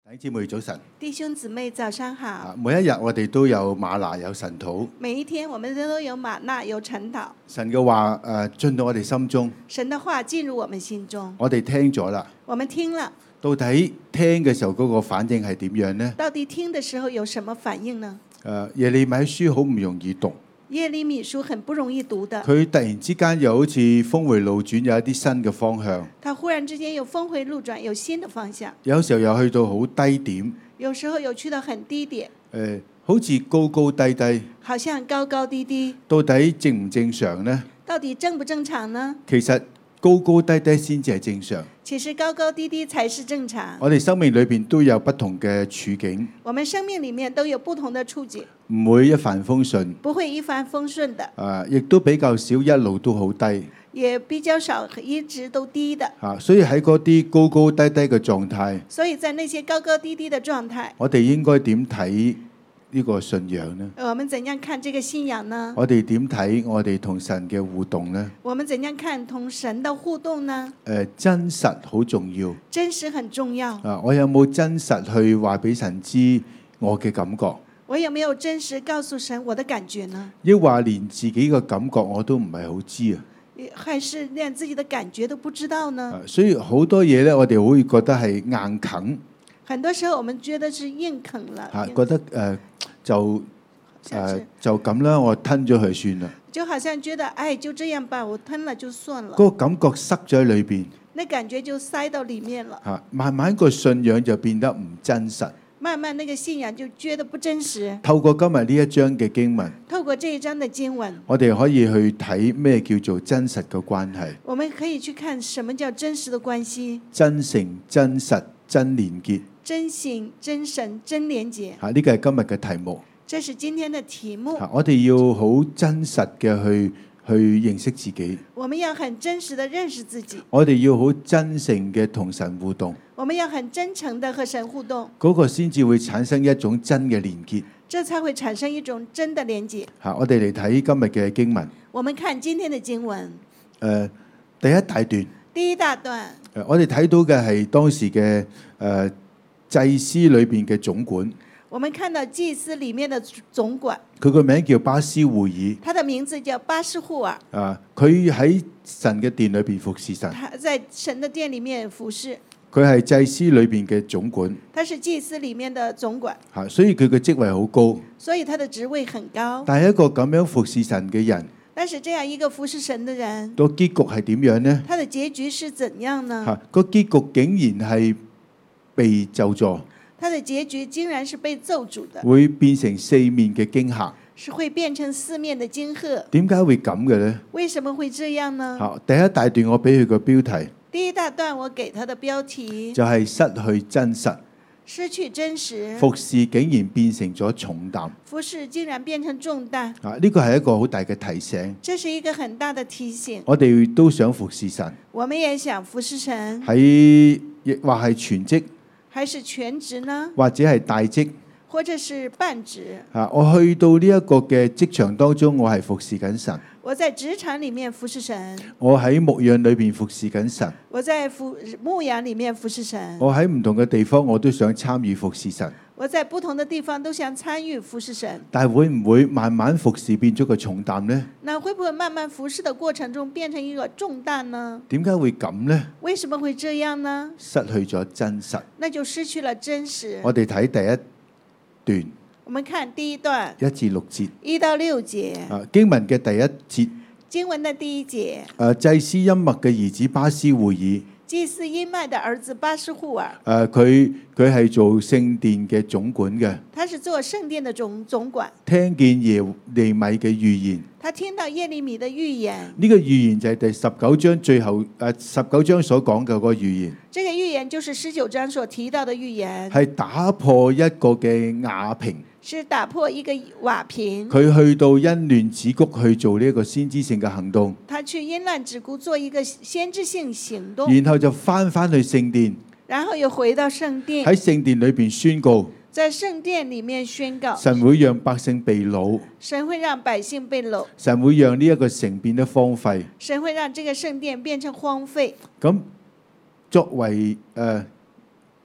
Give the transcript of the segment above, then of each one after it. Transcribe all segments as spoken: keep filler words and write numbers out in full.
弟兄姊妹早晨， 弟兄姊妹早上好。 每一日我哋都有嗎哪有神土， 每一天我們都有嗎哪有晨禱。 神嘅話誒進到我哋心中， 神的話進入我們心中， 我哋聽咗啦。 我們聽了， 到底聽嘅時候嗰個反應係點樣呢？ 到底聽的時候有什麼反應呢？ 誒耶利米書好唔容易讀， 耶利米書很不容易讀的， 佢突然之間又好似峰回路轉，有一啲新嘅方向。 他忽然之間有峰回路轉，有新的方向。 有時候又去到好低點， 有時候有去到很低點， 誒好似高高低低， 好像高高低低。 到底正唔正常呢？ 到底正不正常呢？ 其實高高低低先至係正常。 其實高高低低才是正常。 我哋生命裏邊都有不同嘅處境， 我們生命裡面都有不同的處境， 唔會一帆風順， 不會一帆風順的， 啊，亦都比較少一路都好低， 也比較少一直都低的。 啊，所以喺嗰啲高高低低嘅狀態， 所以在那些高高低低的狀態， 我哋應該點睇呢個信仰呢？ 我們怎樣看這個信仰呢？ 我哋點睇我哋同神嘅互動呢？ 我們怎樣看同神的互動呢？ 誒，真實好重要。 真實很重要。 啊，我有冇真實去話俾神知我嘅感覺？ 我有沒有真實告訴神我的感覺呢？ 抑或連自己嘅感覺我都唔係好知啊？ 還是連自己的感覺都不知道呢？ 啊，所以好多嘢咧，我哋會覺得係硬啃。 很多時候我們覺得是硬啃了， 嚇，覺得誒、呃、就誒、呃、就咁啦，我吞咗佢算啦。 就好像覺得，哎，就這樣吧，我吞了就算了。 嗰個感覺塞咗喺裏邊， 那感覺就塞到裡面了。 嚇，慢慢個信仰就變得唔真實。 慢慢那個信仰就覺得不真實。 透過今日呢一章嘅經文， 透過這一章的經文， 我哋可以去睇咩叫做真實嘅關係。 我們可以去看什麼叫真實的關係。 真誠、真實、真連結。 真信、真神、真連結。 嚇，呢個係今日嘅題目。 這是今天的題目。 嚇，我哋要好真實嘅去去認識自己。 我們要很真實的認識自己。 我哋要好真誠嘅同神互動。 我們要很真誠的和神互動。 嗰個先至會產生一種真嘅連結。 這才會產生一種真的連結。 嚇，我哋嚟睇今日嘅經文。 我們看今天的經文。 誒、呃，第一大段。 第一大段。 誒，我哋睇到嘅係當時嘅誒、呃、祭司裏邊嘅總管。 我們看到祭司裡面的總管， 佢個名叫巴斯戶爾。 他的名字叫巴斯戶爾。 啊，佢喺神嘅殿裏邊服侍神。 他在神的殿裡面服侍。 佢係祭司裏邊嘅總管。 他是祭司裡面的總管。 嚇，所以佢嘅職位好高。 所以他的職位很高。 但係一個咁樣服侍神嘅人， 但是這樣一個服侍神的人， 個結局係點樣呢？ 他的結局是怎樣呢？ 嚇，個結局竟然係被咒詛。 他的結局竟然是被咒詛的， 會變成四面嘅驚嚇， 是會變成四面的驚嚇。 點解會咁嘅呢？ 為什麼會這樣呢？ 好，第一大段我俾佢個標題， 第一大段我給他的標題就係失去真實， 失去真實， 服侍竟然變成咗重擔。 服侍竟然變成重擔。 啊，呢個係一個好大嘅提醒。 這是一個很大的提醒。 我哋都想服侍神， 我們也想服侍神， 喺亦或係全職， 還是全職呢？ 或者係大職， 或者是半職？ 啊，我去到呢一個嘅職場當中，我係服侍緊神。 我在職場裡面服侍神。 我喺牧養裏邊服侍緊神。 我在服牧養裡面服侍神。 我喺唔同嘅地方，我都想參與服侍神。 我在不同的地方都想參與服侍神。 但係會唔會慢慢服侍變咗個重擔呢？ 那會不會慢慢服侍的過程中變成一個重擔呢？ 點解會咁呢？ 為什麼會這樣呢？ 失去咗真實。 那就失去了真實。 我哋睇第一段。 我們看第一段一至六節。 一到六節。 啊，經文嘅第一節。 經文的第一節。 誒，祭司音麥嘅兒子巴斯戶爾。 祭司音麥的兒子巴斯戶爾。 誒，佢佢係做聖殿嘅總管嘅。 他是做聖殿的總總管。 聽見耶利米嘅預言。 他聽到耶利米的預言。 呢個預言就係第十九章最後誒十九章所講嘅嗰個預言。 這個預言就是十九章所提到的預言。 係打破一個嘅瓦瓶。 是打破一個瓦瓶。 佢去到欣嫩子谷去做呢一個先知性嘅行動。 他去欣嫩子谷做一個先知性行動。 然後就翻翻去聖殿。 然後又回到聖殿。 喺聖殿裏邊宣告。 在聖殿裏面宣告。 神會讓百姓被擄。 神會讓百姓被擄。 神會讓呢一個城變得荒廢。 神會讓這個聖殿變成荒廢。 咁作為誒。呃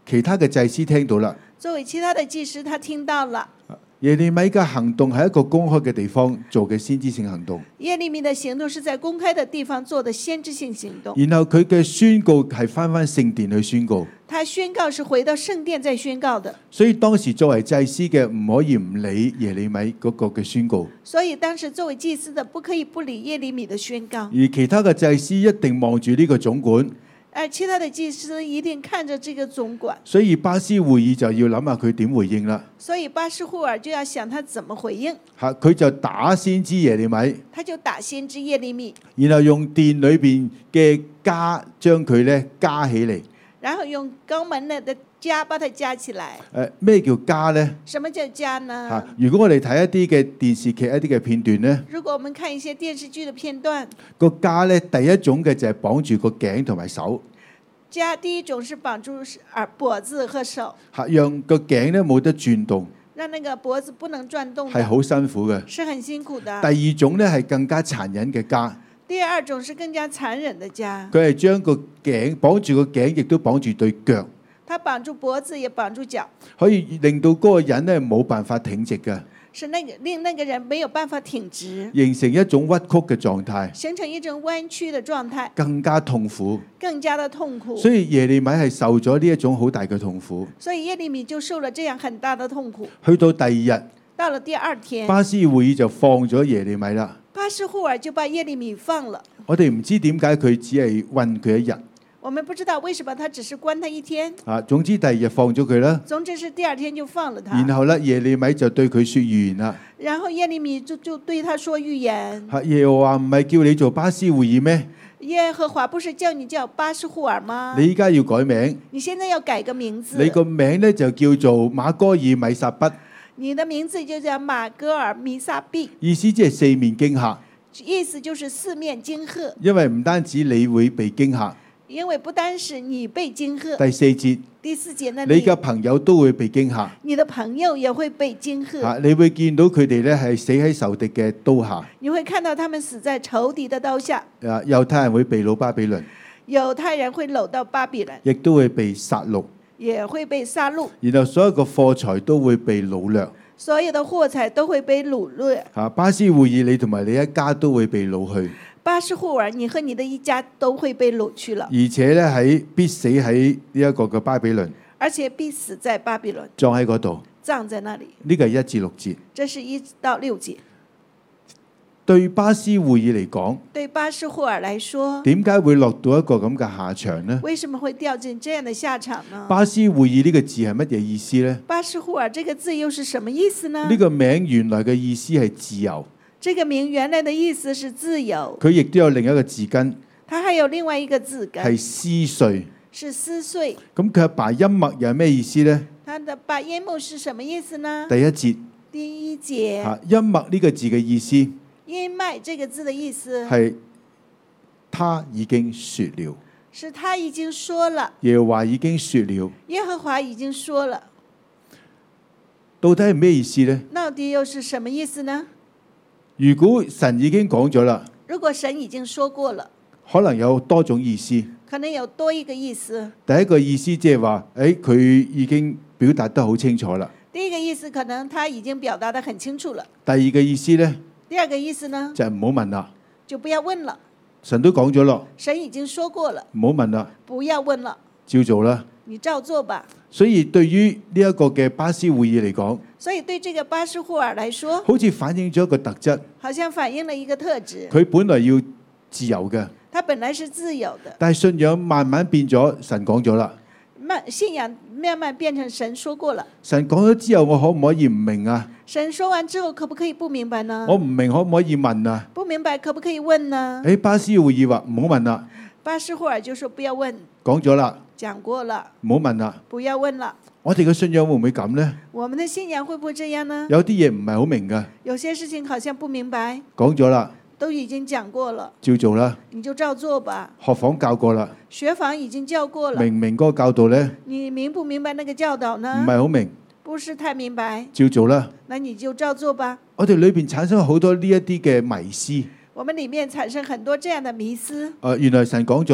其他嘅祭司聽到啦。 作為其他的祭司，他聽到了。 耶利米嘅行動係一個公開嘅地方做嘅先知性行動。 耶利米的行動是在公開的地方做的先知性行動。 然後佢嘅宣告係返返聖殿去宣告。 他宣告是回到聖殿再宣告的。 所以當時作為祭司嘅唔可以唔理耶利米嗰個嘅宣告。 所以當時作為祭司的不可以不理耶利米的宣告。 而其他嘅祭司一定望住呢個總管。 而其他的祭司一定看着這個總管。 所以巴斯會議就要諗下佢點回應啦。 所以巴斯戶爾就要想他怎麼回應。 嚇，佢就打先知耶利米。 他就打先知耶利米。 然後用殿裏邊嘅加將佢咧加起嚟。 然後用高門的的加把它加起來。 誒，咩叫加呢？ 什麼叫加呢？ 嚇，如果我哋睇一啲嘅電視劇一啲嘅片段呢， 如果我們看一些電視劇的片段， 個加咧第一種嘅就係綁住個頸同埋手。 加第一種是綁住耳脖子和手。 嚇，讓個頸咧冇得轉動。 讓那個脖子不能轉動。 係好辛苦嘅。 是很辛苦的。 第二種咧係更加殘忍嘅加。 第二種是更加殘忍的加。 佢係將個頸綁住個頸，亦都綁住對腳。 他綁住脖子，也綁住腳。 可以令到嗰個人咧冇辦法挺直嘅。 是那個令那個人沒有辦法挺直。 形成一種屈曲嘅狀態。 形成一種彎曲的狀態。 更加痛苦。 更加的痛苦。 所以耶利米係受咗呢一種好大嘅痛苦。 所以耶利米就受了這樣很大的痛苦。 去到第二日。 到了第二天。 巴斯會議就放咗耶利米啦。 巴斯戶爾就把耶利米放了。 我哋唔知點解佢只係韞佢一日。 我們不知道為什麼他只是關他一天。 啊，總之第二日放咗佢啦。 總之是第二天就放了他。 然後咧，耶利米就對佢說預言啦。 然後耶利米就就對他說預言。 係耶和華唔係叫你做巴斯會議咩？ 耶和華不是叫你叫巴斯戶爾嗎？ 你依家要改名。 你現在要改個名字。 你個名咧就叫做馬哥爾米撒畢。 你的名字就叫馬哥爾米撒畢。 意思即係四面驚嚇。 意思就是四面驚嚇。 因為唔單止你會被驚嚇。 因為不單是你被驚嚇。 第四節。 第四節呢？ 你嘅朋友都會被驚嚇。 你的朋友也會被驚嚇。 嚇，你會見到佢哋咧係死喺仇敵嘅刀下。 你會看到他們死在仇敵的刀下。 啊，猶太人會被擄巴比倫。 猶太人會擄到巴比倫。 亦都會被殺戮。 也會被殺戮。 然後所有嘅貨財都會被擄掠。 所有的貨財都會被擄掠。 嚇，巴斯會議你同埋你一家都會被擄去。 巴斯戶爾，你和你的一家都會被擄去了。 而且咧喺必死喺呢一個嘅巴比倫。 而且必死在巴比倫。 葬喺嗰度。 葬在那裡。 呢個係一至六節。 這是一到六節。 對巴斯會議嚟講， 對巴斯戶爾來說， 點解會落到一個咁嘅下場呢？ 為什麼會掉進這樣的下場呢？ 巴斯會議呢個字係乜嘢意思呢？ 巴斯戶爾這個字又是什麼意思呢？ 呢個名原來嘅意思係自由。 這個名原來的意思是自由。 佢亦都有另一個字根。 它還有另外一個字根。 係撕碎。 是撕碎。 咁佢阿爸音默又係咩意思呢？ 他的把音默是什麼意思呢？ 第一節。 第一節。 嚇，音默呢個字嘅意思。 音麥這個字的意思係他已經說了， 是他已經說了， 耶和華已經說了， 耶和華已經說了， 到底係咩意思呢？ 到底又是什麼意思呢？ 如果神已經講咗啦， 如果神已經說過了， 可能有多種意思， 可能有多一個意思。 第一個意思即係話，誒，佢已經表達得好清楚啦。 第一個意思可能他已經表達得很清楚了。 第二個意思呢？ 第二個意思呢？ 就係唔好問啦， 就不要問了。 神都講咗咯， 神已經說過了， 唔好問啦， 不要問了， 照做啦。 你照做吧。 所以對於呢一個嘅巴斯會議嚟講， 所以對這個巴斯戶爾來說， 好似反映咗一個特質， 好像反映了一個特質。 佢本來要自由嘅， 他本來是自由的， 但係信仰慢慢變咗，神講咗啦。 慢信仰慢慢變成神說過了。 神講咗之後，我可唔可以唔明啊？ 神說完之後，可不可以不明白呢？ 我唔明，可唔可以問啊？ 不明白，可不可以問呢？ 誒，巴斯會議話唔好問啦。 巴斯戶爾就說不要問。 講咗啦。 講過了。 唔好問啦。 不要問了。 我哋嘅信仰會唔會咁呢？ 我們的信仰會不會這樣呢？ 有啲嘢唔係好明㗎。 有些事情好像不明白。 講咗啦。 都已經講過了， 照做啦。 你就照做吧。 學房教過啦。 學房已經教過了。 明唔明嗰個教導呢？ 你明不明白那個教導呢？ 唔係好明。 不是太明白。 照做啦。 那你就照做吧。 我哋裏邊產生好多呢一啲嘅迷思。 我們裡面產生很多這樣的迷思。 誒，原來神講咗啦。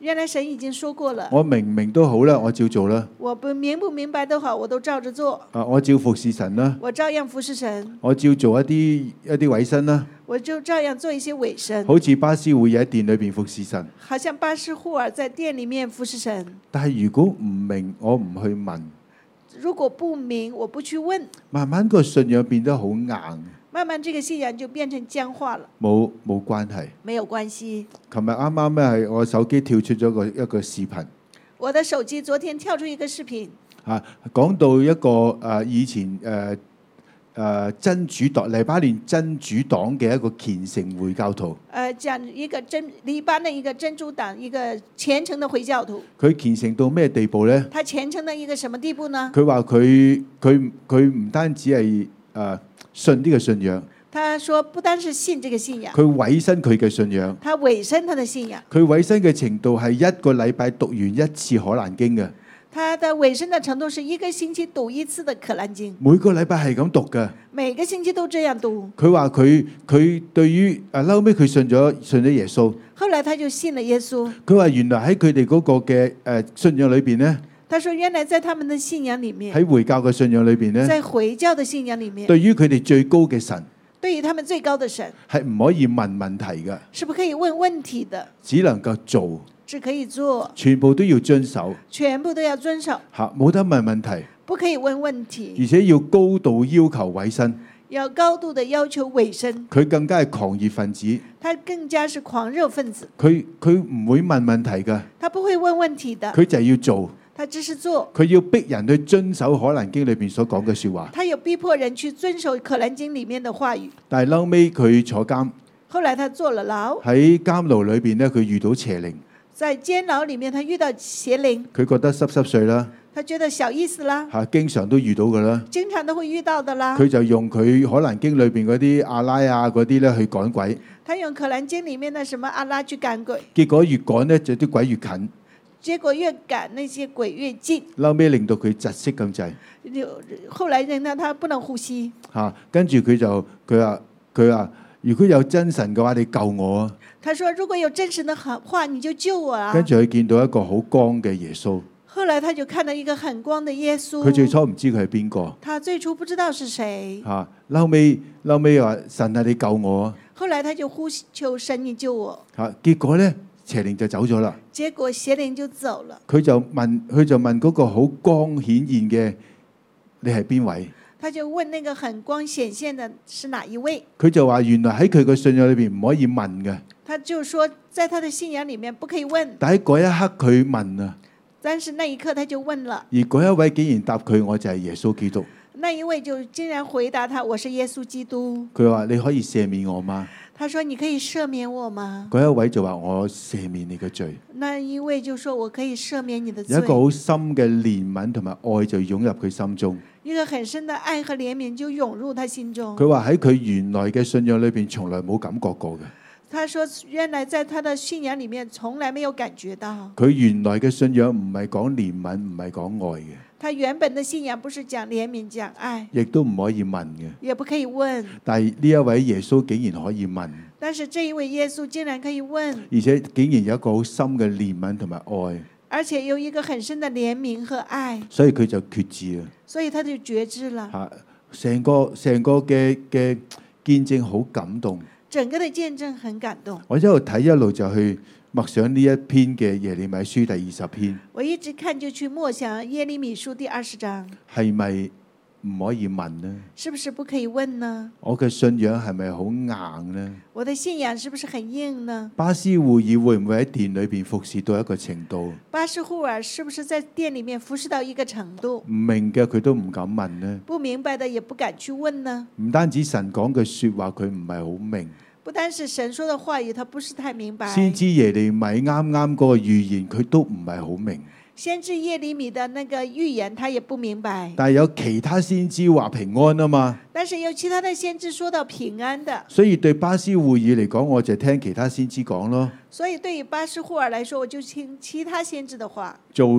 原來神已經說過了。 我明唔明都好啦，我照做啦。 我不明不明白都好，我都照着做。 啊，我照服侍神啦。 我照樣服侍神。 我照做一啲一啲委身啦。 我就照樣做一些委身。 好似巴斯戶爾喺殿裏邊服侍神。 好像巴斯戶爾在殿裡面服侍神。 但係如果唔明，我唔去問。 如果不明，我不去問。 慢慢個信仰變得好硬。 慢慢這個信仰就變成僵化了。 冇冇關係。 沒有關係。 琴日啱啱咧係我手機跳出咗個一個視頻。 我的手機昨天跳出一個視頻。啊， 講到一個誒、呃、以前誒誒、呃、真主黨黎巴嫩真主黨嘅一個虔誠回教徒。誒、 呃，講一個真黎巴嫩一個真主黨一個虔誠的回教徒。 佢虔誠到咩地步咧？ 他虔誠到一個什麼地步呢？ 佢話佢佢佢唔單止係誒。呃信呢個信仰， 他說不單是信這個信仰， 佢委身佢嘅信仰， 他委身他的信仰， 佢委身嘅程度係一個禮拜讀完一次可蘭經嘅。 他的委身的程度是一個星期讀一次的可蘭經， 每個禮拜係咁讀嘅， 每個星期都這樣讀。 佢話佢佢對於誒後尾佢信咗信咗耶穌， 後來他就信了耶穌。 佢話原來喺佢哋嗰個嘅誒信仰裏邊咧。 他說：原來在他們的信仰裡面， 喺回教嘅信仰裏邊咧， 在回教的信仰裡面， 對於佢哋最高嘅神， 對於他們最高的神， 係唔可以問問題嘅， 是不可以問問題的， 只能夠做， 只可以做， 全部都要遵守， 全部都要遵守， 嚇冇得問問題， 不可以問問題， 而且要高度要求委身， 要高度的要求委身。 佢更加係狂熱分子， 他更加是狂熱分子， 佢佢唔會問問題嘅， 他不會問問題的， 佢就係要做。 他只是做， 佢要逼人去遵守可蘭經裏邊所講嘅說話。 他有逼迫人去遵守可蘭經裡面的話語。 但係後尾佢坐監， 後來他坐了牢， 喺監牢裏邊咧，佢遇到邪靈。 在監牢裡面，他遇到邪靈， 佢覺得濕濕碎啦， 他覺得小意思啦， 嚇經常都遇到噶啦， 經常都會遇到的啦。 佢就用佢可蘭經裏邊嗰啲阿拉啊嗰啲咧去趕鬼。 他用可蘭經裡面的什麼阿拉去趕鬼， 結果越趕呢，就啲鬼越近。 結果越趕那些鬼越近， 後尾令到佢窒息咁滯。 後來令到他不能呼吸。 嚇，跟住佢就佢話佢話，如果有真神嘅話，你救我啊！ 他說：如果有真神的話，你就救我啊！ 跟住佢見到一個好光嘅耶穌。 後來他就看到一個很光的耶穌。 佢最初唔知佢係邊個。 他最初不知道是誰。 嚇，後尾後尾話神啊，你救我啊！ 後來他就呼求神，你救我。 嚇，結果咧邪靈就走咗啦。 結果邪靈就走了。 佢就問佢就問嗰個好光顯現嘅，你係邊位？ 他就問那個很光顯現的是哪一位？ 佢就話原來喺佢個信仰裏邊唔可以問嘅。 他就說在他的信仰裡面不可以問。 但喺嗰一刻佢問啊。 但是那一刻他就問了。 而嗰一位竟然答佢，我就係耶穌基督。 那一位就竟然回答他，我是耶穌基督。 佢話你可以赦免我嗎？ 他說你可以赦免我嗎？ 嗰一位就話我赦免你嘅罪。 那一位就說我可以赦免你的罪。 有一個好深嘅憐憫同埋愛就湧入佢心中。 一個很深的愛和憐憫就湧入他心中。 佢話喺佢原來嘅信仰裏邊，從來冇感覺過嘅。 他說原來在他的信仰裡面，從來沒有感覺到。 佢原來嘅信仰唔係講憐憫，唔係講愛嘅。 他原本的信仰不是講憐憫、講愛， 亦都唔可以問嘅， 也不可以問。 但係呢一位耶穌竟然可以問。 但是這一位耶穌竟然可以問， 而且竟然有一個好深嘅憐憫同埋愛。 而且有一個很深的憐憫和愛。 所以佢就決志啦。 所以他就決志了。 嚇，成個成個嘅嘅見證好感動。 整個的見證很感動。 我一路睇一路就去默想呢一篇嘅耶利米書第二十篇。 我一直看就去默想耶利米書第二十章。 係咪唔可以問呢？ 是不是不可以問呢？ 我嘅信仰係咪好硬呢？ 我的信仰是不是很硬呢？ 巴斯戶爾會唔會喺殿裏邊服侍到一個程度？ 巴斯戶爾是不是在殿裡面服侍到一個程度？ 唔明嘅佢都唔敢問呢？ 不明白的也不敢去問呢？ 唔單止神講嘅說話佢唔係好明， 不單是神說的話語他不是太明白。 先知耶利米啱啱嗰個預言佢都唔係好明。 先知耶利米的那個預言他也不明白。 但係有其他先知話平安啊嘛。 但是有其他的先知說到平安的。 所以對巴斯戶爾嚟講，我就聽其他先知講咯。 所以對於巴斯戶爾來說，我就聽其他先知的話。 做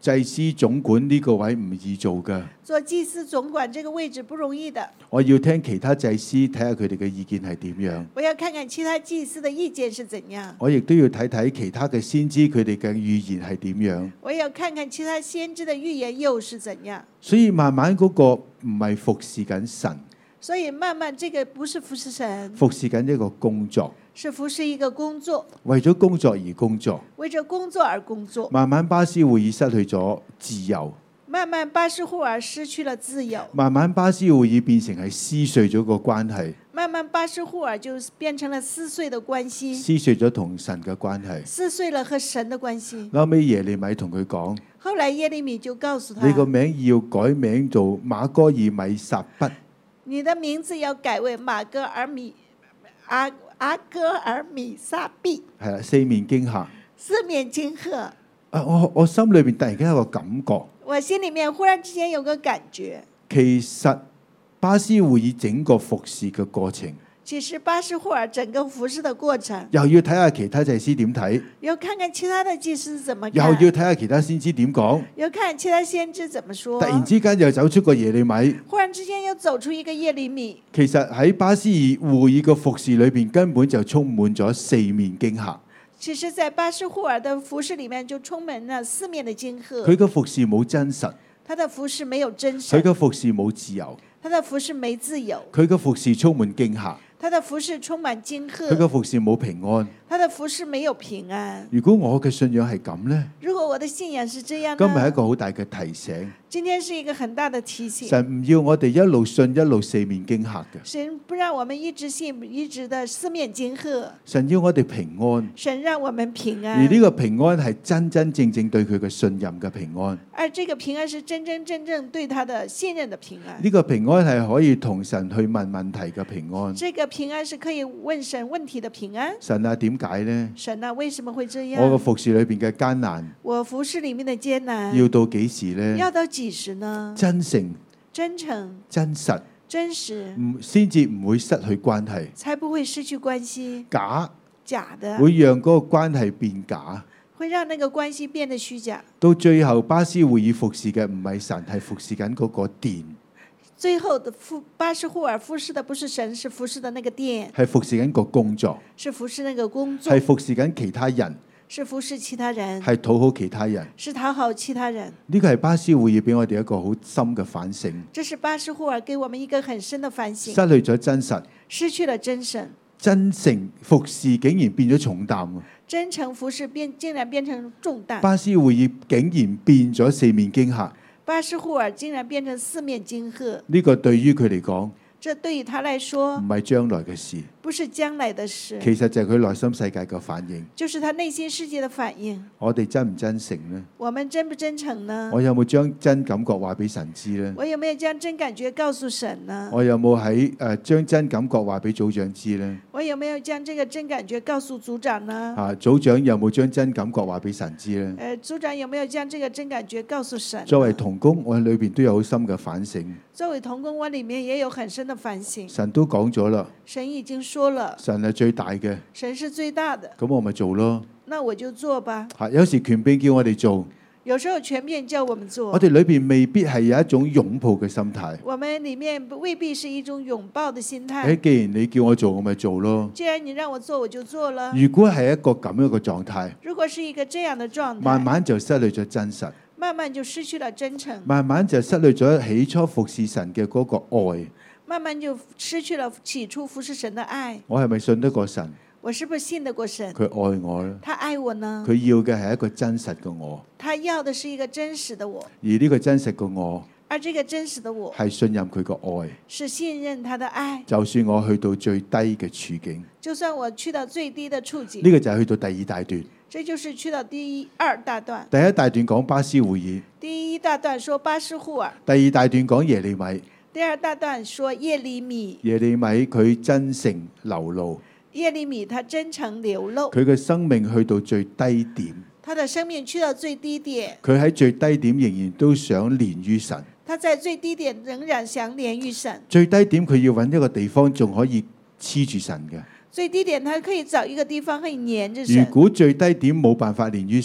祭司總管呢個位唔易做㗎， 做祭司總管這個位置不容易的。 我要聽其他祭司睇下佢哋嘅意見係點樣。 我要看看其他祭司的意見是怎樣。 我亦都要睇睇其他嘅先知佢哋嘅預言係點樣。 我要看看其他先知的預言又是怎樣。 所以慢慢嗰個唔係服侍緊神， 所以慢慢這個不是服侍神， 服侍緊一個工作， 是服侍一個工作， 為咗工作而工作。 為咗工作而工作。 慢慢巴斯會議失去咗自由， 慢慢巴斯戶爾失去了自由， 慢慢巴斯會議變成係撕碎咗個關係， 慢慢巴斯戶爾就變成了撕碎的關係， 撕碎咗同神嘅關係。 撕碎了和神的關係。 後尾耶利米同佢講： 後來耶利米就告訴他： 你個名要改名做馬哥爾米撒畢。 你的名字要改為馬哥爾米阿阿哥爾米撒畢。 係啦，四面驚嚇。 四面驚嚇。 啊！我我心裏邊突然間有個感覺， 我心裡面忽然之間有個感覺， 其實巴斯會議整個服侍嘅過程， 其實巴斯戶爾整個服侍的過程， 又要睇下其他祭司點睇， 要看看其他的祭司怎麼看， 又要睇下其他先知點講， 要看其他先知怎麼說。 突然之間又走出個耶利米， 忽然之間又走出一個耶利米。 其實喺巴斯會議嘅服侍裏邊，根本就充滿咗四面驚嚇。 其實，在巴斯戶爾的服侍裡面就充滿了四面的驚嚇。 佢嘅服侍冇真實， 他的服侍沒有真實。 佢嘅服侍冇自由， 他的服侍沒自由。 佢嘅服侍充滿驚嚇， 他的服侍充滿驚嚇。 佢嘅服侍冇平安。 他的服侍沒有平安。 如果我嘅信仰係咁呢？ 如果我的信仰是這樣呢？ 今日係一個好大嘅提醒。 今天是一個很大的提醒。 神唔要我哋一路信一路四面驚嚇嘅。 神不讓我們一直信一直的四面驚嚇。 神要我哋平安。 神讓我們平安。 而呢個平安係真真正正對佢嘅信任嘅平安。 而這個平安是真真正正對他的信任的平安。 呢個平安係可以同神去問問題嘅平安。 這個平安是可以問神問題的平安。 神啊，點解呢？ 神啊，為什麼會這樣？ 我個服侍裏邊嘅艱難， 我服侍裡面的艱難， 要到幾時呢？ 要到幾時呢？ 真誠、 真誠、 真實、 真實， 唔先至唔會失去關係， 才不會失去關係。 假假的會讓嗰個關係變假， 會讓那個關係變得虛假。 到最後巴斯會議服侍嘅唔係神，係服侍緊嗰個殿。 最後的服巴斯戶爾服侍的不是神，是服侍的那個殿， 係服侍緊個工作， 是服侍那個工作， 係服侍緊其他人， 是服侍其他人， 係討好其他人。 是討好其他人。 呢個係巴斯會議俾我哋一個好深嘅反省。 這是巴斯戶爾給我們一個很深的反省。 失去咗真實， 失去了真誠， 真誠服侍竟然變咗重擔。 真誠服侍變竟然變成重擔。 巴斯會議竟然變咗四面驚嚇。 巴斯戶爾竟然變成四面驚嚇。 呢個對於佢嚟講， 這對於他來說唔係將來嘅事， 不是將來的事， 其實就係佢內心世界嘅反應。 就是他內心世界的反應。 我哋真唔真誠呢？ 我們真不真誠呢？ 我有冇將真感覺話俾神知呢？ 我有沒有將真感覺告訴神呢？ 我有冇喺誒將真感覺話俾組長知呢？ 我有沒有將這個真感覺告訴組長呢？ 啊，組長有冇將真感覺話俾神知呢？ 誒，組長有沒有將這個真感覺告訴神？ 作為同工，我裏邊都有好深嘅反省。 作為同工，我裡面也有很深的反省。 神都講咗啦， 神已經說了， 神係最大嘅， 神是最大的， 咁我咪做咯。 那我就做吧。 嚇，有時權柄叫我哋做， 有時候權柄叫我們做， 我哋裏邊未必係有一種擁抱嘅心態。 我們裡面未必是一種擁抱的心態。 誒，既然你叫我做，我咪做咯。 既然你讓我做，我就做了。 如果係一個咁樣嘅狀態， 如果是一個這樣的狀態， 慢慢就失去咗真實， 慢慢就失去了真誠， 慢慢就失去咗起初服侍神嘅嗰個愛。 慢慢就失去了起初服侍神的愛。 我係咪信得過神？ 我是不是信得過神？ 佢愛我咧？ 他愛我呢？ 佢要嘅係一個真實嘅我， 他要的是一個真實的我， 而呢個真實嘅我而這個真實的我係信任佢個愛。 是信任他的愛。 就算我去到最低嘅處境， 就算我去到最低的處境， 呢個就係去到第二大段。 這就是去到第一二大段。 第一大段講巴斯會議， 第一大段說巴斯戶爾， 第二大段講耶利米。 第二大段說耶利米， 耶利米佢真誠流露， 耶利米他真誠流露， 佢嘅生命去到最低點， 他的生命去到最低點， 佢喺最低點仍然都想連於神。 他在最低點仍然想連於神。 最低點佢要揾一個地方仲可以黐住神嘅。 最低點他可以找一個地方可以黏着如神。 果最低點冇辦法連於神，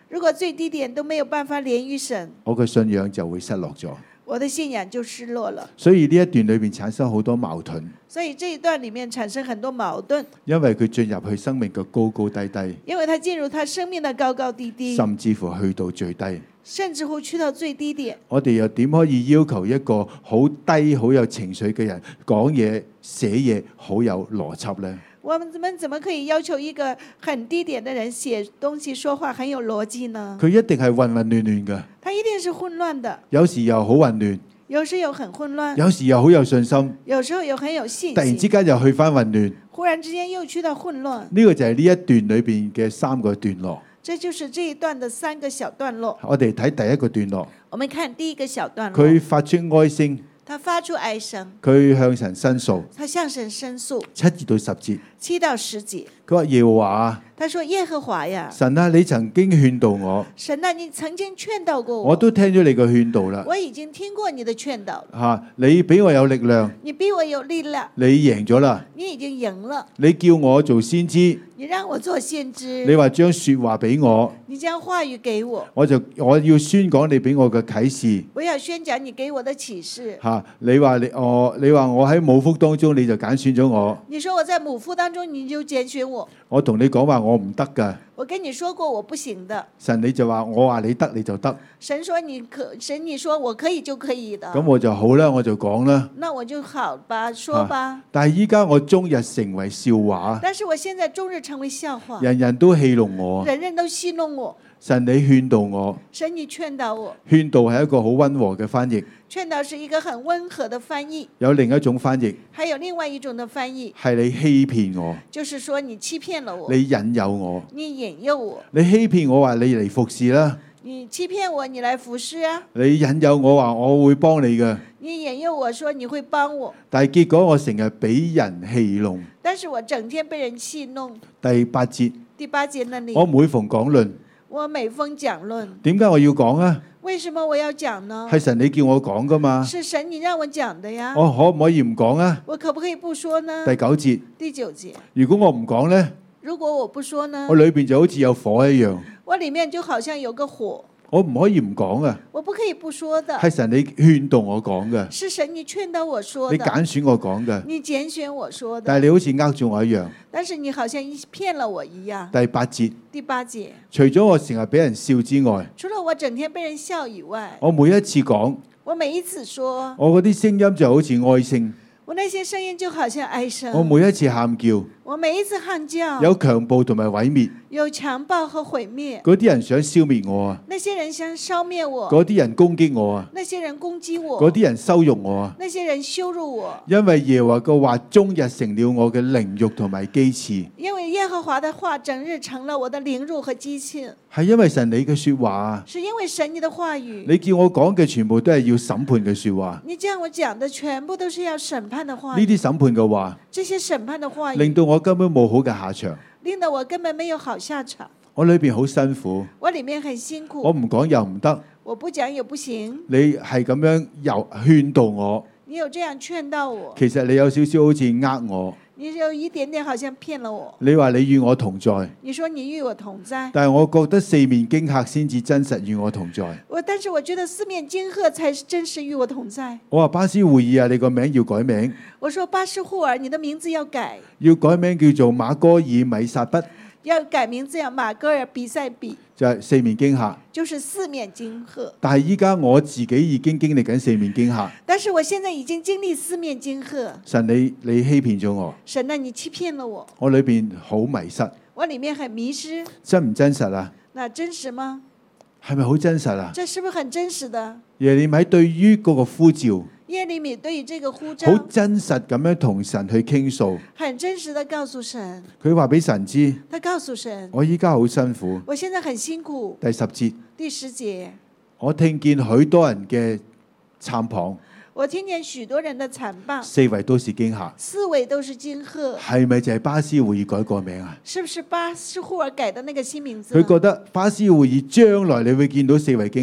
如果最低點都沒有辦法連於神， 我嘅信仰就會失落咗。 我的信仰就失落了。 所以呢一段裏面產生好多矛盾， 所以這一段裡面產生很多矛盾， 因為佢進入去生命嘅高高低低， 因為他進入他生命的高高低低， 甚至乎去到最低。 甚至乎去到最低點。 我哋又點可以要求一個好低、好有情緒嘅人講嘢、寫嘢好有邏輯呢？ 我們怎麼怎麼可以要求一個很低點的人寫東西、說話很有邏輯呢？ 佢一定係混混亂亂嘅， 他一定是混亂的， 有時又好混亂， 有時又很混亂， 有時又好有信心， 有時候又很有信突然之心， 間又去翻混亂。 忽然之間又去到混亂。 呢個就係呢一段裏邊嘅三個段落。 這就是這一段的三個小段落。 我哋睇第一個段落， 我們看第一個小段落， 佢發出哀聲， 他發出哀聲， 佢向神申訴。 他向神申訴。 七至到十節， 七到十節， 佢話耶和華啊， 他說耶和華呀， 神啊，你曾經勸導我， 神啊，你曾經勸導過我， 我都聽咗你嘅勸導啦。 我已經聽過你的勸導了， 吓，你俾我有力量， 你比我有力量， 你贏咗啦。 你已經贏了， 你叫我做先知， 你讓我做先知， 你話將說話俾我， 你將話語給我， 我就我要宣講你俾我嘅啟示。 我要宣講你給我的啟示。 吓，你話你我，你話我喺母腹當中，你就揀選咗我。 你說我在母腹當中，你就揀選我。 我同你講話，我唔得噶。 我跟你說過我不行的。 神你就話我話你得你就得。 神說你可，神你說我可以就可以的。 咁我就好啦，我就講啦。 那我就好吧，說吧。 啊、但係依家我終日成為笑話。 但是我現在終日成為笑話。 人人都戲弄我。 人人都戲弄我。 神你勸導我。 神你勸導我。 勸導係一個好溫和嘅翻譯。 勸導是一個很溫和的翻譯。 有另一種翻譯。 還有另外一種的翻譯。 係你欺騙我。 就是說你欺騙了我。 你引誘我。 你引誘我。 你欺騙我話你嚟服侍啦。 你欺騙我，你來服侍啊。 你引誘我話我會幫你嘅。 你引誘我說你會幫我。 但係結果我成日俾人戲弄。 但是我整天被人戲弄。 第八節。 第八節那裡。 我每逢講論。 我每逢講論。 點解我要講啊？ 為什麼我要講呢？ 係神你叫我講噶嘛？ 是神你讓我講的呀。 我可唔可以唔講啊？ 我可不可以不說呢？ 第九節。 第九節。 如果我唔講呢？ 如果我不說呢？ 我裏邊就好似有火一樣。 我裏面就好像有個火。 我唔可以唔講啊！ 我不可以不說的。 係神你勸導我講嘅。 是神你勸導我說的。 你揀選我講嘅。 你揀選我說的。 但係你好似呃住我一樣。 但是你好像騙了我一樣。 第八節。 第八節。 除咗我成日俾人笑之外， 除了我整天被人笑以外， 我每一次講， 我每一次說， 我嗰啲聲音就好似哀聲。 我那些聲音就好像哀聲。 我每一次喊叫， 我每一次喊叫， 有強暴同埋毀滅， 有強暴和毀滅。 嗰啲人想消滅我啊！ 那些人想消滅我。 嗰啲人攻擊我啊！ 那些人攻擊我。 嗰啲人羞辱我啊！ 那些人羞辱我。 因為耶和華嘅話終日成了我嘅凌辱同埋譏刺。 因為耶和華的話整日成了我的凌辱和譏刺。 係因為神你嘅說話啊！ 是因為神你的話語。 你叫我講嘅全部都係要審判嘅說話。 你叫我講的全部都是要審判的話。 呢啲審判嘅話， 這些審判的話語， 令到我根本冇好嘅下場。 令到我根本沒有好下場。 我裏邊好辛苦。 我裏面很辛苦。 我唔講又唔得。 我不講又不行。 你係咁樣又勸導我。 你有這樣勸導我。 其實你有少少好似呃我。 你有一點點好像騙了我。 你話你與我同在。 你說你與我同在。 但係我覺得四面驚嚇先至真實與我同在。 我但是我覺得四面驚嚇才是真實與我同在。 我話巴斯胡爾啊，你個名要改名。 我說巴斯胡爾，你的名字要改。 要改名叫做馬哥爾米撒畢。 要改名字叫馬哥爾比塞比。 就係四面驚嚇。 就是四面驚嚇。 但係依家我自己已經經歷緊四面驚嚇。 但是我現在已經經歷四面驚嚇。 神你你欺騙咗我。 神啊，你欺騙了我。 我裏邊好迷失。 我裏面很迷失。 真唔真實啊？ 那真實嗎？ 係咪好真實啊？ 這是不是很真實的？ 耶利米對於嗰個呼召， 耶利米對於這個呼召， 好真實咁樣同神去傾訴， 很真實的告訴神。 佢話俾神知， 他告訴神， 我依家好辛苦。 我現在很辛苦。 第十節， 第十節， 我聽見許多人嘅參謗。 我聽見許多人的殘謗， 四圍都是驚嚇， 四圍都是驚嚇， 係咪就係巴斯胡爾改個名啊？ 是不是巴斯胡爾改的那個新名字？ 佢覺得巴斯胡爾將來你會見到四圍驚嚇，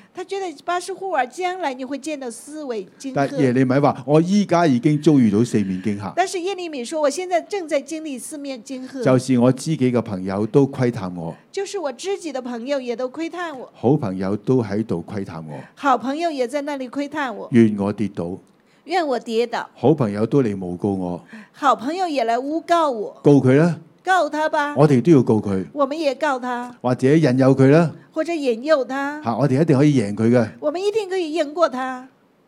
他覺得巴斯呼爾將來你會見到四圍荊但耶軻。 利米話：我依家已經遭遇到四面驚嚇， 但是耶利米說，我現在正在經歷四面荊軻， 就是我知己嘅朋友都窺探我， 就是我知己的朋友也都窺探我， 好朋友都喺度窺探我， 好朋友也在那裡窺探我， 願我跌倒， 願我跌倒， 好朋友都嚟誣告我， 好朋友也來誣告我， 告佢啦， 告他吧， 我哋都要告佢， 我們也告他， 或者引誘佢啦， 或者引誘他， 嚇，我哋一定可以贏佢嘅， 我們一定可以贏過他，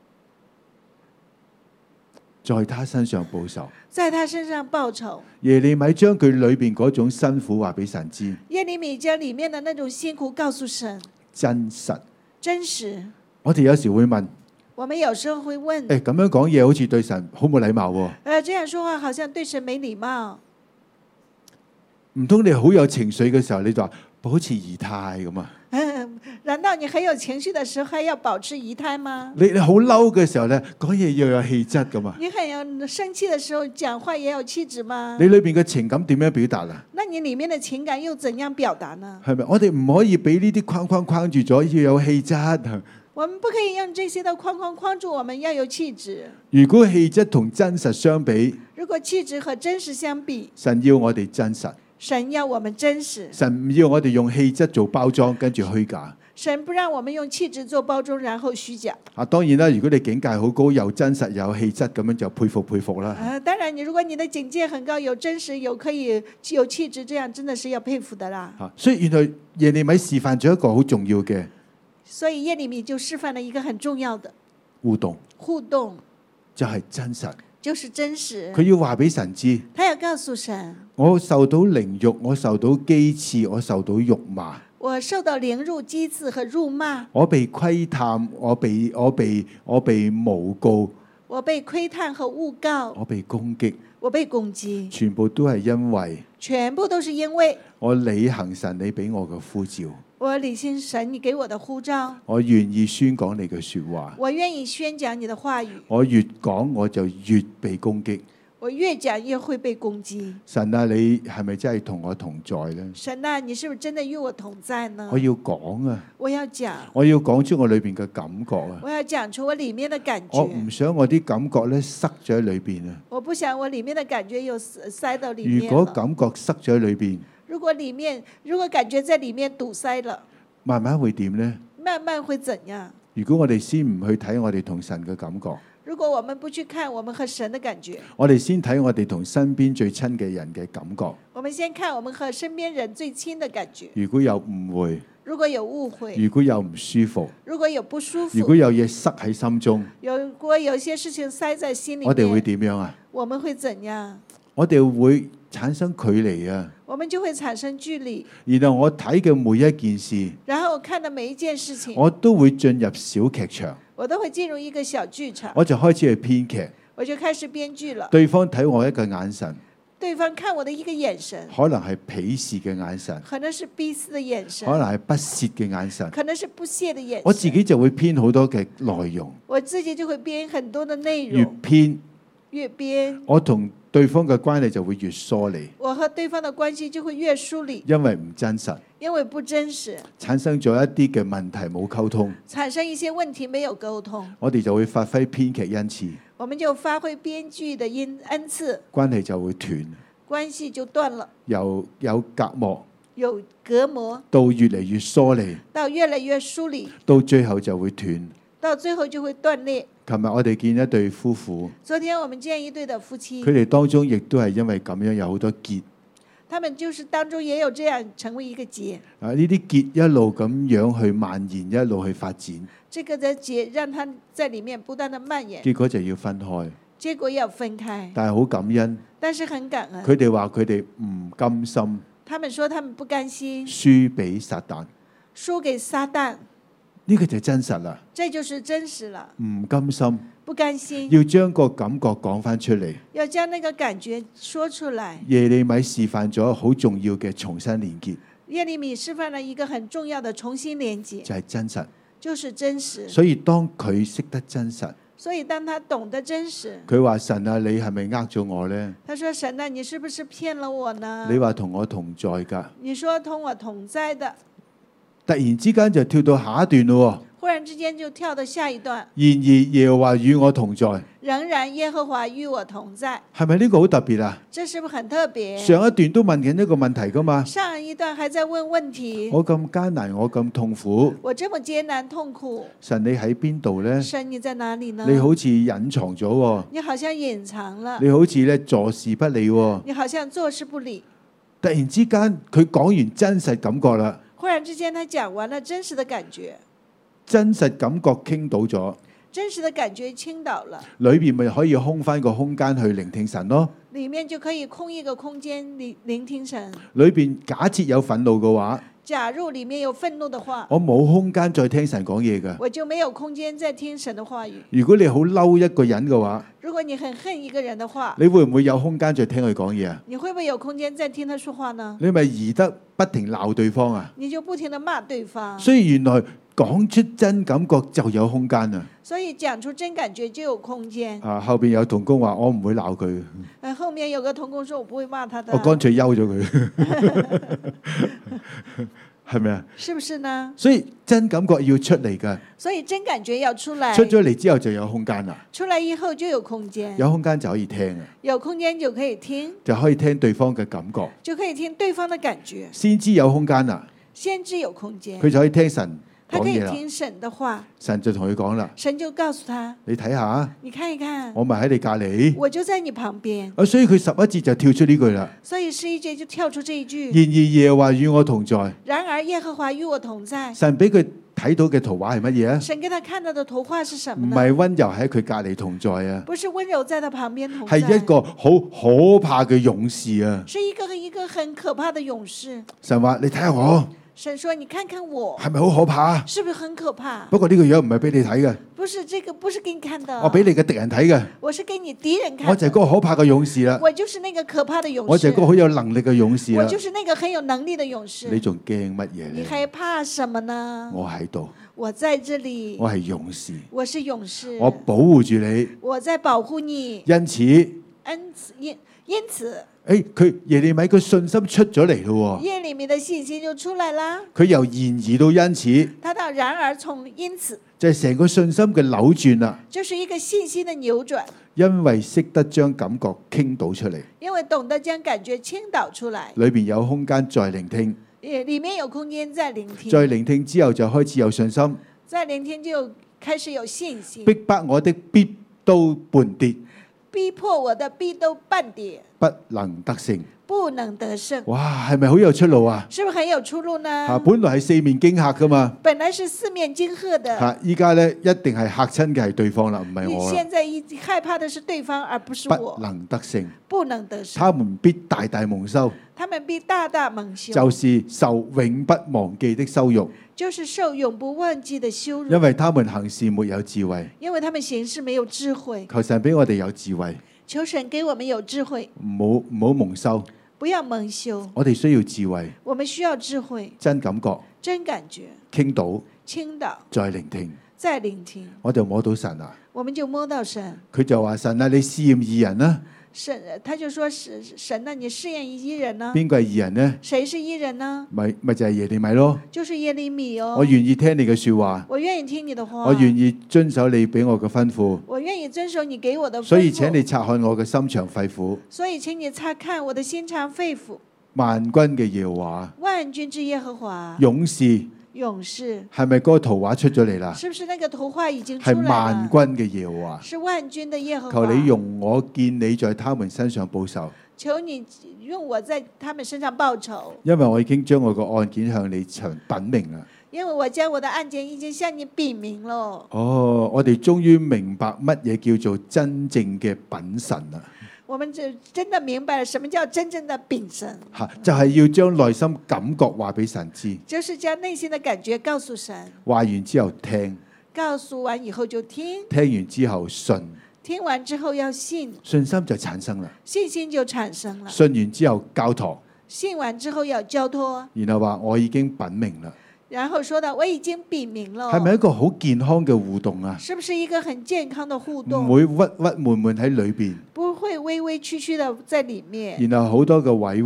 在他身上報仇。 在他身上報仇。 耶利米將佢裏邊嗰種辛苦話俾神知， 耶利米將裡面的那種辛苦告訴神， 真實。 真實。 我哋有時會問： 我們有時候會問， 誒咁樣講嘢好似對神好冇禮貌喎？ 呃，這樣說話好像對神沒禮貌。 唔通你好有情緒嘅時候，你就話保持儀態咁啊？ 嗯，難道你很有情緒的時候還要保持儀態嗎？ 你你好嬲嘅時候咧，講嘢要有氣質噶嘛？ 你很有生氣的時候講話也有氣質嗎？ 你裏邊嘅情感點樣表達啊？ 那你裡面的情感又怎樣表達呢？ 係咪？我哋唔可以俾呢啲框框框住咗，要有氣質。 我們不可以用這些的框框框住，我們要有氣質。 如果氣質同真實相比， 如果氣質和真實相比， 神要我哋真實， 神要我們真實。 神唔要我哋用氣質做包裝，跟住虛假。 神不讓我們用氣質做包裝，然後虛假。 啊，當然啦，如果你境界好高，又真實又有氣質，咁樣就佩服佩服啦。 啊，當然，你如果你的境界很高，有真實，有可以有氣質，這樣真的是要佩服的啦。 啊，所以原來耶利米示範咗一個好重要嘅所以耶利米就示範了一個很重要的互動， 互動， 就係真實。 就是真實。 佢要話俾神知， 他要告訴神， 我受到凌辱，我受到譏刺，我受到辱罵， 我受到凌辱、譏刺和辱罵， 我被窺探，我被我被我被誣告， 我被窺探和誣告， 我被攻擊， 我被攻擊， 全部都係因為全部都是因為我履行神你俾我嘅呼召， 我履行神你給我的呼召， 我願意宣講你嘅說話， 我願意宣講你的話語， 我越講我就越被攻擊。 我越講越會被攻擊。 神啊，你係咪真係同我同在呢？ 神啊，你是不是真的與我同在呢？ 我要講啊， 我要講， 我要講出我裏邊嘅感覺啊！ 我要講出我裡面的感覺。 我唔想我啲感覺咧塞咗喺裏邊啊！ 我不想我裡面的感覺又塞到裡面。 如果感覺塞咗喺裏邊， 如果裡面如果感覺在裡面堵塞了， 慢慢會點呢？ 慢慢會怎樣？ 如果我哋先唔去睇我哋同神嘅感覺， 如果我們不去看我們和神的感覺， 我哋先睇我哋同身邊最親嘅人嘅感覺。 我們先看我們和身邊人最親的感覺。 如果有誤會， 如果有誤會， 如果有唔舒服， 如果有不舒服， 如果有嘢塞喺心中， 如果有些事情塞在心裡面， 我哋會點樣啊？ 我們會怎樣？ 我哋會產生距離啊！ 我們就會產生距離。 然後我睇嘅每一件事， 然後我看的每一件事情， 我都會進入小劇場， 我都會進入一個小劇場， 我就開始去編劇。 我就開始編劇了。 對方睇我一個眼神， 對方看我的一個眼神， 可能係鄙視嘅眼神， 可能是鄙視的眼神， 可能係不屑嘅眼神， 可能是不屑的眼神。 我自己就會編好多嘅內容， 我自己就會編很多的內越容， 編越編， 我同對方嘅關係就會越疏離， 我和對方的關係就會越疏離， 因為唔真實， 因為不真實， 產生咗一啲嘅問題冇溝通， 產生一些問題沒有溝通， 我哋就會發揮編劇恩賜， 我們就發揮編劇的恩恩賜， 關係就會斷， 關係就斷了， 由有隔膜有隔膜， 到越嚟越疏離， 到越來越疏離， 到最後就會斷。 到最後就會斷裂。 琴日我哋見一對夫婦， 昨天我們見一對的夫妻， 佢哋當中亦都係因為咁樣有好多結。 他們就是當中也有這樣成為一個結。 啊！呢啲結一路咁樣去蔓延，一路去發展， 這個的結讓他在裡面不斷的蔓延， 結果就要分開。 結果要分開。 但係好感恩， 但是很感恩。 佢哋話佢哋唔甘心他們說他們不甘心輸俾撒旦， 輸給撒旦。 呢個就真實啦。 這就是真實了。 唔甘心， 不甘心， 要將個感覺講翻出嚟。 要將那個感覺說出來。 耶利米示範咗好重要嘅重新連結。 耶利米示範了一個很重要的重新連結， 就係真實， 就是真實。 所以當佢識得真實， 所以當他懂得真實， 佢話神啊，你係咪呃咗我呢？ 他說神啊，你是不是騙了我呢？ 你話同我同在噶， 你說同我同在的， 突然之間就跳到下一段咯。 忽然之間就跳到下一段。 然而耶和華與我同在， 仍然耶和華與我同在。 係咪呢個好特別啊？ 這是不是很特別？ 上一段都問緊一個問題噶嘛？ 上一段還在問問題。 我咁艱難，我咁痛苦， 我這麼艱難痛苦， 神你喺邊度呢？ 神你在哪裡呢？ 你好似隱藏咗喎， 你好像隱藏了， 你好似咧坐視不理喎。 你好像坐視不理。 突然之間佢講完真實感覺啦， 忽然之間他講完了真實的感覺， 真實感覺傾倒咗， 真實的感覺傾倒了， 裏邊咪可以空翻個空間去聆聽神咯。 裡面就可以空一個空間聆聆聽神。 裏邊假設有憤怒嘅話， 假如裡面有憤怒的話， 我冇空間再聽神講嘢㗎。 我就沒有空間再聽神的話語。 如果你好嬲一個人嘅話， 如果你很恨一個人的話， 你會唔會有空間再聽佢講嘢啊？ 你會不會有空間再聽他說話呢？ 你咪宜得不停鬧對方啊？ 你就不停地罵對方。 所以原來講出真感覺就有空間啊！ 所以講出真感覺就有空間。 啊，後邊有同工話我唔會鬧佢， 誒，後面有個同工說我不會罵他的， 我乾脆休咗佢，係咪啊？ 是不是呢？ 所以真感覺要出嚟㗎， 所以真感覺要出來， 出咗嚟之後就有空間啦， 出來以後就有空間， 有空間就可以聽啊， 有空間就可以聽， 就可以聽對方嘅感覺， 就可以聽對方的感覺。 先知有空間啦， 先知有空間， 佢就可以聽神他可以講嘢啦。 聽神的話， 神就同佢講啦， 神就告訴他， 你睇下， 你看一看， 我咪喺你隔離。 我就在你旁邊。 啊，所以佢十一節就跳出呢句啦。 所以十一節就跳出這一句。 然而耶和華與我同在。 然而耶和華與我同在。 神俾佢睇到嘅圖畫係乜嘢啊？ 神給他看到的圖畫是什唔麼呢？ 係温柔喺佢隔離同在啊， 不是溫柔在他旁邊同在， 係一個好可怕嘅勇士啊！ 是一個一個很可怕的勇士。 神話你睇下我， 神說：你看看我， 係咪好可怕啊？ 是不是很可怕？ 不過呢個樣唔係俾你睇嘅， 不是這個，不是給你看的， 我俾你嘅敵人睇嘅。 我是給你敵人看的。 我就係嗰個可怕嘅勇士啦， 我就是那個可怕的勇士。 我就係嗰個好有能力嘅勇士啦。 我就是那個很有能力的勇士。 你仲驚乜嘢你呢？ 害怕什麼呢？ 我喺度， 我在這裡， 我係勇士， 我是勇士， 我保護住你。 我在保護你。 因此， 因此，因因此， 誒，佢耶利米個信心出咗嚟咯。 耶利米的信心就出來啦。 佢由然而到因此， 他到然而從因此， 就係成個信心嘅扭轉啦。 就是一個信心的扭轉。 因為識得將感覺傾倒出嚟， 因為懂得將感覺傾倒出來， 裏邊有空間再聆聽， 也裡面有空間再聆聽。 再聆聽之後就開始有信心， 再聆聽就開始有信心。 逼迫我的必都絆跌， 逼迫我的必都絆跌， 不能得勝。 不能得勝。 哇，係咪好有出路啊？ 是不是很有出路呢？ 嚇，本來係四面驚嚇噶嘛， 本來是四面驚嚇的， 嚇，依家咧一定係嚇親嘅係對方啦，唔係你我啦。 現在一害怕的是對方，而不是不我。 能得勝， 不能得勝， 他們必大大蒙羞， 他們必大大蒙羞， 就是受永不忘記的羞辱， 就是受永不忘記的羞辱， 因為他們行事沒有智慧。 因為他們行事沒有智慧。 求神俾我哋有智慧， 求神給我們有智慧， 唔好唔好蒙羞。 不要蒙羞。 我哋需要智慧， 我們需要智慧， 真感覺， 真感覺， 傾倒， 傾倒， 再聆聽， 再聆聽， 我就摸到神啦。 我們就摸到神。 佢就話：神啊，你試驗義人啦。 神，他就說：神神啊，你試驗義人呢？ 邊個係義人呢？ 誰是義人呢？ 咪咪就係耶利米咯。 就是耶利米哦。 我願意聽你嘅說話， 我願意聽你的話。 我願意遵守你俾我嘅吩咐。 我願意遵守你給我的吩咐。 所以請你察看我嘅心腸肺腑。 所以請你察看我的心腸肺腑。 萬軍嘅耶和華， 萬軍之耶和華， 勇士， 勇士， 係咪嗰個圖畫出咗嚟啦？ 是不是那個圖畫已經出來係了？ 萬軍嘅耶和華。 是萬軍的耶和華。 求你容我見你在他們身上報仇， 求你用我在他們身上報仇， 因為我已經將我個案件向你詳稟明啦。 因為我將我的案件已經向你稟明了。 哦，我哋終於明白乜嘢叫做真正嘅品神啦！ 我們就真的明白了什麼叫真正的秉神， 吓，就係要將內心感覺話俾神知， 就是將內心的感覺告訴神， 話完之後聽， 告訴完以後就聽， 聽完之後信， 聽完之後要信， 信心就產生啦。 信心就產生了， 信完之後交託， 信完之後要交託， 然後話我已經稟明啦。 然後說到我已經稟明了， 係咪一個好健康嘅互動啊？ 是不是一個很健康的互動？ 唔會鬱鬱悶悶喺裏邊， 不會微微曲曲的在裡面， 然後好多嘅委屈，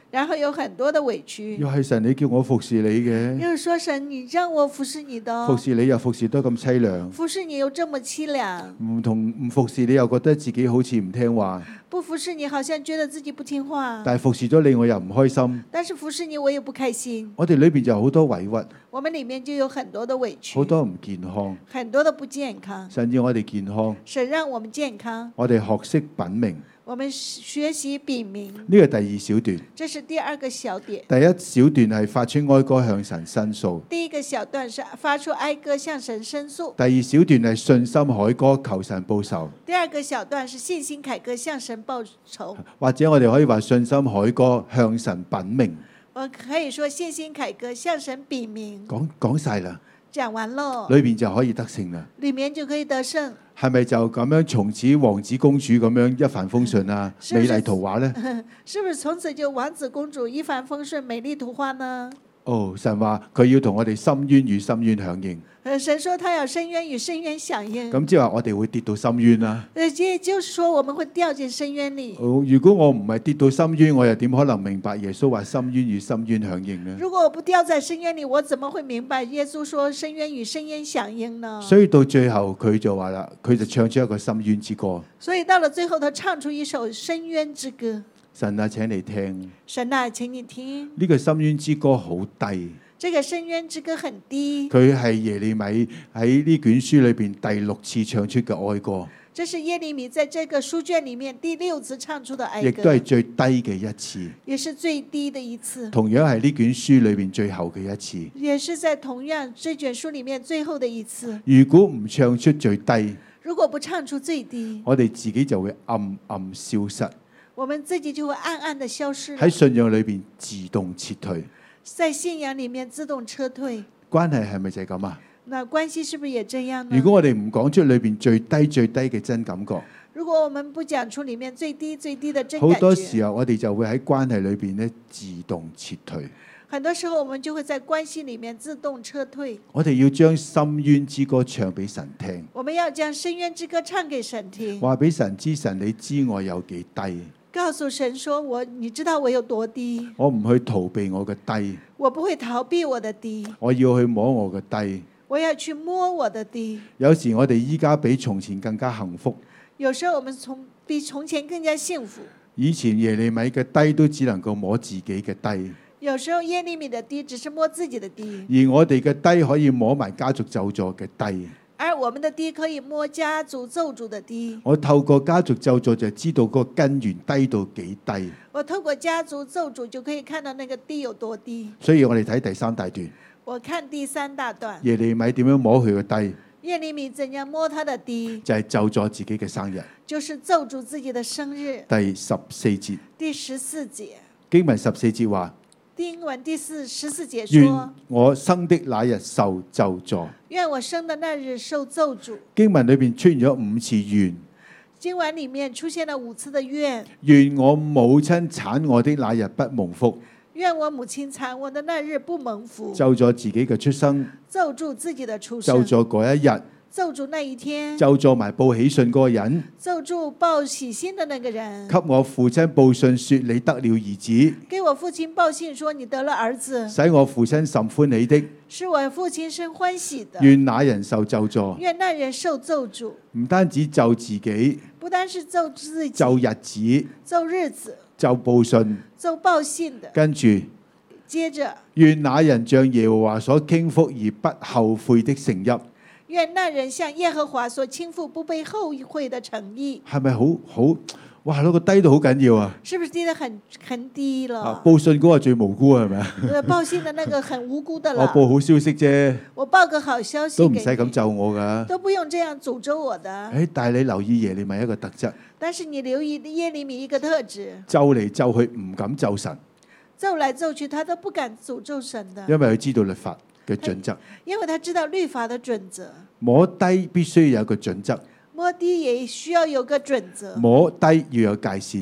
然後有很多的委屈又，係神你叫我服侍你嘅， 又說神你讓我服侍你的， 服侍你又服侍得咁凄涼， 服侍你又這麼凄涼， 唔同唔服侍你又覺得自己好似唔聽話， 不服侍你好像覺得自己不聽話， 但係服侍咗你我又唔開心。 但是服侍你我也不開心。 我哋裏邊就有好多委屈， 我們裡面就有很多的委屈， 好多唔健康。 很多的不健康。 神要我哋健康， 神讓我們健康， 我哋學識品明。 我們學習秉明。 呢個第二小段， 這是第二個小點。 第一小段係發出哀歌向神申訴， 第一個小段是發出哀歌向神申訴。 第二小段係信心凱歌求神報仇。 第二個小段是信心凱歌向神報仇， 或者我哋可以話信心凱歌向神品明。 我可以說信心凱歌向神秉明。 講講晒啦， 講完了， 裏邊就可以得勝啦。 裡面就可以得勝。 係咪就咁樣從此王子公主咁樣一帆風順啊？ 是不是美麗圖畫呢？ 是不是從此就王子公主一帆風順、美麗圖畫呢？ 哦，神話佢要同我哋深淵與深淵響應。 神說他要深淵與深淵響應。 咁即係話我哋會跌到深淵啦。 誒，也就是說我們會掉進深淵裡。 哦，如果我唔係跌到深淵，我又點可能明白耶穌話深淵與深淵響應呢？ 如果我不掉在深淵裡，我怎麼會明白耶穌說深淵與深淵響應呢？ 所以到最後佢就話啦，佢就唱出一個深淵之歌。 所以到了最後，他唱出一首深淵之歌。 神啊，請你聽。 神啊，請你聽。 呢個深淵之歌好低。 這個深淵之歌很低。 佢係耶利米喺呢卷書裏邊第六次唱出嘅哀歌。 這是耶利米在這個書卷裡面第六次唱出的哀歌。 亦都係最低嘅一次。 也是最低的一次。 同樣係呢卷書裏邊最後嘅一次。 也是在同樣這卷書裡面最後的一次。 如果唔唱出最低， 如果不唱出最低， 我哋自己就會暗暗消失。 我們自己就會暗暗的消失。 喺信仰裏邊自動撤退。 在信仰裡面自動撤退。 關係係咪就係咁啊？ 那關係是不是也這樣呢？ 如果我哋唔講出裏邊最低最低嘅真感覺， 如果我們不講出裡面最低最低的真感覺， 好多時候我哋就會喺關係裏邊咧自動撤退。 很多時候我們就會在關係裡面自動撤退。 我哋要將深淵之歌唱俾神聽。 我們要將深淵之歌唱給神聽。 話俾神知，神你知我有幾低。 告訴神說我，你知道我有多低。 我唔去逃避我嘅低。 我不會逃避我的低。 我要去摸我嘅低。 我要去摸我的低。 有時我哋依家比從前更加幸福。 有時候我們從比從前更加幸福。 以前耶利米嘅低都只能夠摸自己嘅低。 有時候耶利米的低只是摸自己的低。 而我哋嘅低可以摸埋家族咒詛嘅低。 而我們的低可以摸家族咒詛的低。 我透過家族咒詛就知道個根源低到幾低。 我透過家族咒詛就可以看到那個低有多低。 所以我哋睇第三大段。 我看第三大段。 耶利米點樣摸佢嘅低？ 耶利米怎樣摸他的低？ 就係咒詛自己嘅生日。 就是咒詛自己的生日。 第十四節。 第十四節。 經文十四節話。 經文第四十四節說： 願我生的那日受咒詛。 願我生的那日受咒詛。 經文裏邊出現咗五次願。 經文裡面出現了五次的願。 願我母親產我的那日不蒙福。 願我母親產我的那日不蒙福。 咒詛自己嘅出生。 咒詛自己的出生。 咒詛嗰一日。 咒詛那一天。 咒詛埋報喜訊嗰個人。 咒詛報喜信的那個人。 給我父親報信說你得了兒子。 給我父親報信說你得了兒子。 使我父親甚歡喜的。 是我父親甚歡喜的。 願那人受咒詛。 願那人受咒詛。 唔單止咒自己。 不單是咒自己。 咒日子。 咒日子。 咒報信。 咒報信的。 跟住。 接着。願那人像耶和華所傾覆而不後悔的誠意。 願那人像耶和華所傾覆不被後悔的誠意。 係咪好好？哇！嗰個低到好緊要啊！ 是不是低得很很低了？ 啊、報信嗰個最無辜係咪啊？ 報信的那個很無辜的了。 我報好消息啫。 我報個好消息。 都唔使咁咒我㗎。 都不用這樣詛咒我的。 誒，但係你留意耶利米一個特質。 但是你留意耶利米一個特質。 咒嚟咒去唔敢咒神。 咒來咒去，他都不敢詛咒神的。 因為佢知道律法嘅準則。 因為他知道律法的準則。 摸低必須有個準則。 摸低也需要有個準則。 摸低要有界線。 摸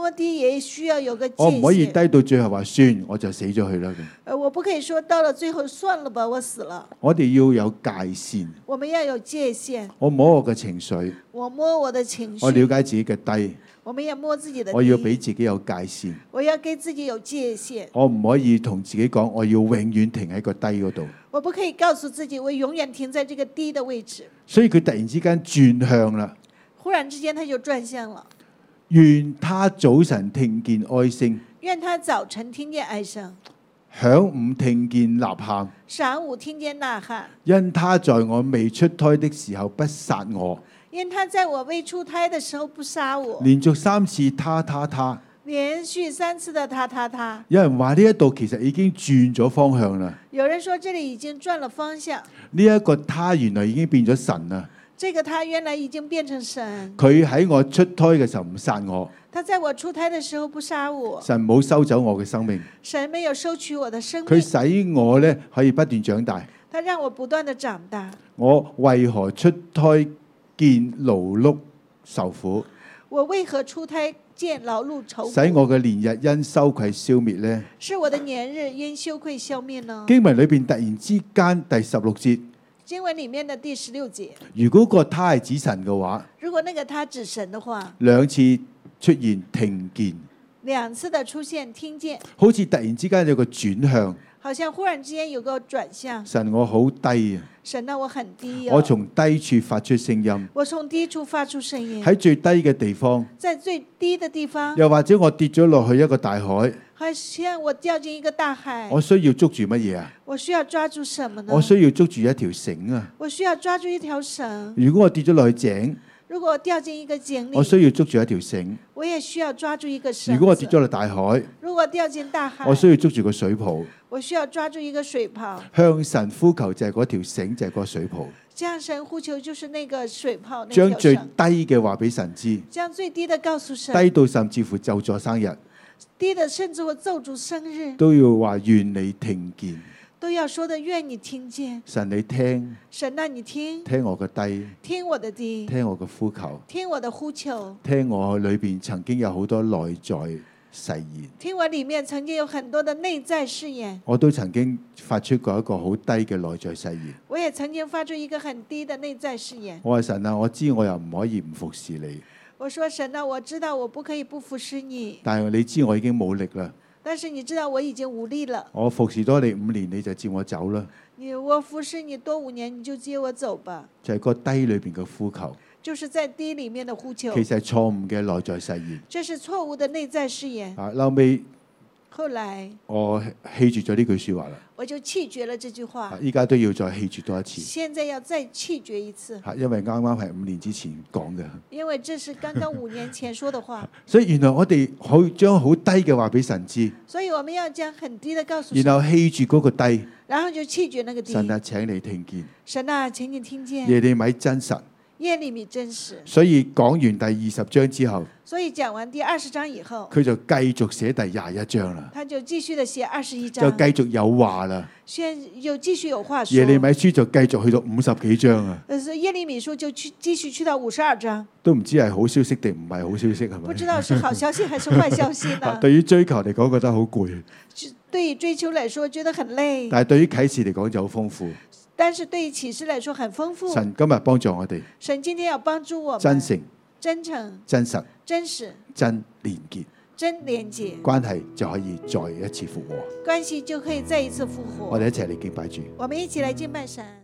摸低也需要有個界我唔可以限。 低到最後話算，我就死咗佢啦。咁呃，我不可以說到了最後算了吧，我死了。 我哋要有界線， 我們要有界限。 我摸我嘅情緒， 我摸我的情我了緒， 解自己嘅低， 我們要摸自己的低。 我要俾自己有界線， 我要給自己有界限。 我唔可以同自己講我要永遠停喺個低嗰度。 我不可以告訴自己我永遠停在這個低的位置。 所以佢突然之間轉向啦。 忽然之間他就轉向了。 願他早晨聽見哀聲， 願他早晨聽見哀聲， 晌午聽見吶喊， 晌午聽見吶喊。 因他在我未出胎的時候不殺我， 因他在我未出胎的時候不殺我。 連續三次他他他， 連續三次的他他他。 有人話呢一度其實已經轉咗方向啦。 有人說這裡已經轉了方向。 呢一個他原來已經變咗神啦。 這個他原來已經變成神。 佢喺我出胎嘅時候唔殺我， 他在我出胎的時候不殺我。 神冇收走我嘅生命， 神沒有收取我的生佢命。 使我咧可以不斷長大。 他讓我不斷的長大。 我為何出胎見勞碌受苦？ 我為何出胎見勞碌愁苦？ 使我嘅年日因羞愧消滅呢？ 是我的年日因羞愧消滅呢？ 經文裏邊突然之間第十六節， 經文裡面的第十六節， 如果個他係指神嘅話， 如果那個他指神的話， 兩次出現聽見， 兩次的出現聽見， 好似突然之間有個轉向。 好像忽然之間有個轉向。 神，我好低啊！ 神啊，我很低、哦、 我從低處發出聲音， 我從低處發出聲音， 喺最低嘅地方， 在最低的地方， 又或者我跌咗落去一個大海， 好像我掉進一個大海， 我需要捉住乜嘢啊？ 我需要抓住什麼呢？ 我需要捉住一條繩啊！ 我需要抓住一條繩。 如果我跌咗落去井， 如果我掉進一個井裡， 我需要捉住一條繩。 我也需要抓住一個繩。 如果我跌咗落大海， 如果掉進大海， 我需要捉住個水泡。 我需要抓住一個水泡。 向神呼求就係嗰條繩，就係、是、個水泡。 向神呼求就是那個水泡， 將最低嘅話俾神知， 將最低的告訴神， 低到甚至乎咒詛生日， 低的甚至乎咒詛生日， 都要話願你聽見。 都要說的願你聽見。 神你聽， 神啊你聽， 聽我嘅低， 聽我的低， 聽我嘅呼求， 聽我的呼求， 聽我裏邊曾經有好多內在誓言， 聽我裡面曾經有很多的內在誓言， 我都曾經發出過一個好低嘅內在誓言。 我也曾經發出一個很低的內在誓言。 我話神啊，我知我又唔可以唔服侍你， 我說神啊，我知道我不可以不服侍你， 但係你知我已經冇力啦。 但是你知道我已經無力了。 我服侍多你五年，你就接我走啦。 你我服侍你多五年，你就接我走吧。 就係個低裏邊嘅呼求， 就是在低裡面的呼求。 其實係錯誤嘅內在誓言。 這是錯誤的內在誓言。 啊，後尾後來我棄絕咗呢句說話啦。 我就棄絕了這句話。 依家都要再棄絕多一次。 現在要再棄絕一次。 嚇，因為啱啱係五年之前講嘅。 因為這是剛剛五年前說的話。 所以原來我哋可以將好低嘅話俾神知。 所以我們要將很低的告訴神。 然後棄絕嗰個低。 然後就棄絕那個低。 神啊，請你聽見。 神啊，請你聽見。 耶利米真實。 耶利米真實。 所以講完第二十章之後， 所以講完第二十章以後， 佢就繼續寫第廿一章啦。 他就繼續的寫二十一章， 就繼續有話啦。 先又繼續有話說。 耶利米書就繼續去到五十幾章啊。 呃，耶利米書就去繼續去到五十二章。 都唔知係好消息定唔係好消息係咪？ 不知道是好消息還是壞消息呢？ 對於追求嚟講，覺得好攰。 對於追求來說，覺得很累。 但係對於啟示嚟講就好豐富。 但是對於啟示來說很豐富。 神今日幫助我哋。 神今天要幫助我們。 真誠、 真誠、 真實、 真實、 真連結、 真連結，關係就可以再一次復和。 關係就可以再一次復活。 我哋一齊嚟敬拜主。 我們一起來敬拜神。